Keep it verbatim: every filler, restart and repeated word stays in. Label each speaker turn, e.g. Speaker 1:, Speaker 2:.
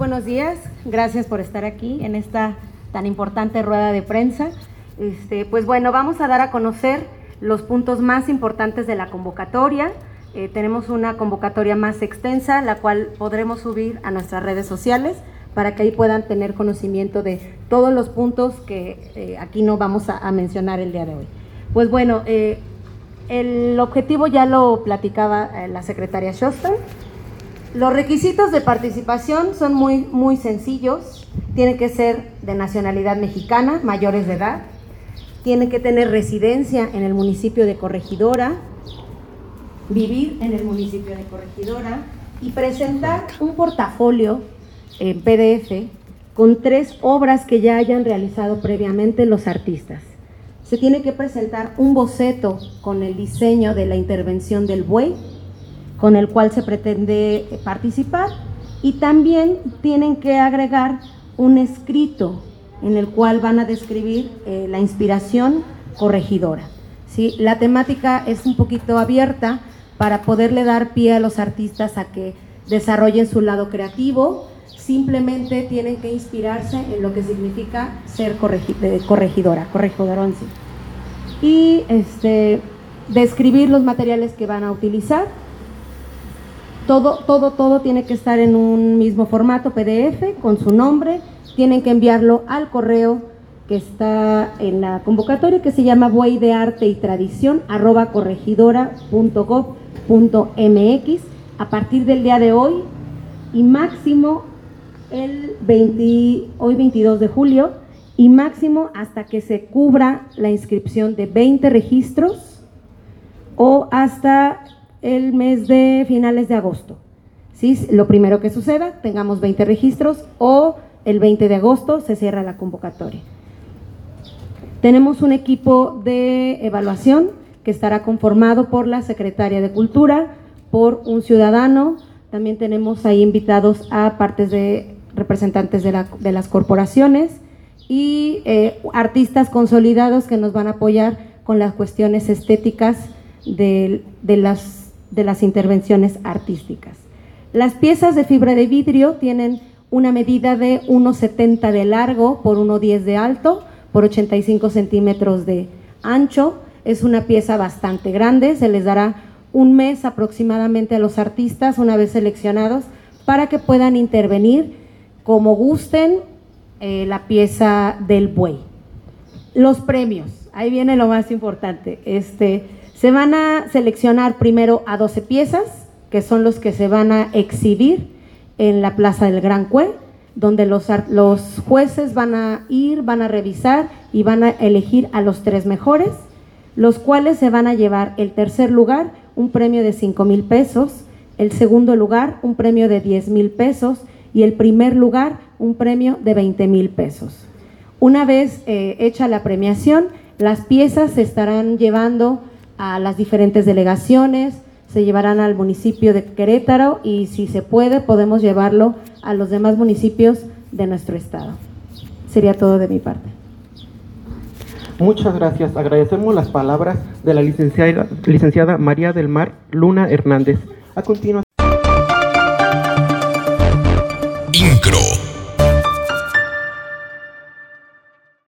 Speaker 1: buenos días, gracias por estar aquí en esta tan importante rueda de prensa. Este, pues bueno, vamos a dar a conocer los puntos más importantes de la convocatoria. Eh, tenemos una convocatoria más extensa, la cual podremos subir a nuestras redes sociales para que ahí puedan tener conocimiento de todos los puntos que eh, aquí no vamos a, a mencionar el día de hoy. Pues bueno, eh, el objetivo ya lo platicaba eh, la secretaria Shostak. Los requisitos de participación son muy, muy sencillos. Tienen que ser de nacionalidad mexicana, mayores de edad. Tienen que tener residencia en el municipio de Corregidora, vivir en el municipio de Corregidora y presentar un portafolio en P D F con tres obras que ya hayan realizado previamente los artistas. Se tiene que presentar un boceto con el diseño de la intervención del buey, con el cual se pretende participar, y también tienen que agregar un escrito en el cual van a describir eh, la inspiración corregidora. ¿Sí? La temática es un poquito abierta para poderle dar pie a los artistas a que desarrollen su lado creativo. Simplemente tienen que inspirarse en lo que significa ser corregi corregidora, corregidora en sí. Y este, describir los materiales que van a utilizar. Todo, todo, todo tiene que estar en un mismo formato P D F con su nombre. Tienen que enviarlo al correo que está en la convocatoria, que se llama buey de arte y tradición arroba corregidora punto gob punto mx a partir del día de hoy y máximo el veinte, hoy veintidós de julio, y máximo hasta que se cubra la inscripción de veinte registros o hasta el mes de finales de agosto. ¿Sí? Lo primero que suceda, tengamos veinte registros, o el veinte de agosto se cierra la convocatoria. Tenemos un equipo de evaluación que estará conformado por la Secretaria de Cultura, por un ciudadano. También tenemos ahí invitados a partes de representantes de, la, de las corporaciones y eh, artistas consolidados que nos van a apoyar con las cuestiones estéticas de, de, las, de las intervenciones artísticas. Las piezas de fibra de vidrio tienen una medida de uno setenta de largo por uno diez de alto por ochenta y cinco centímetros de ancho. Es una pieza bastante grande. Se les dará un mes aproximadamente a los artistas una vez seleccionados para que puedan intervenir como gusten eh, la pieza del buey. Los premios, ahí viene lo más importante. Este, se van a seleccionar primero a doce piezas, que son los que se van a exhibir en la Plaza del Gran Cue, donde los, los jueces van a ir, van a revisar y van a elegir a los tres mejores, los cuales se van a llevar el tercer lugar, un premio de cinco mil pesos, el segundo lugar, un premio de diez mil pesos, y el primer lugar, un premio de veinte mil pesos. Una vez eh, hecha la premiación, las piezas se estarán llevando a las diferentes delegaciones, se llevarán al municipio de Querétaro y si se puede podemos llevarlo a los demás municipios de nuestro estado. Sería todo de mi parte.
Speaker 2: Muchas gracias. Agradecemos las palabras de la licenciada, licenciada María del Mar Luna Hernández. A continuación.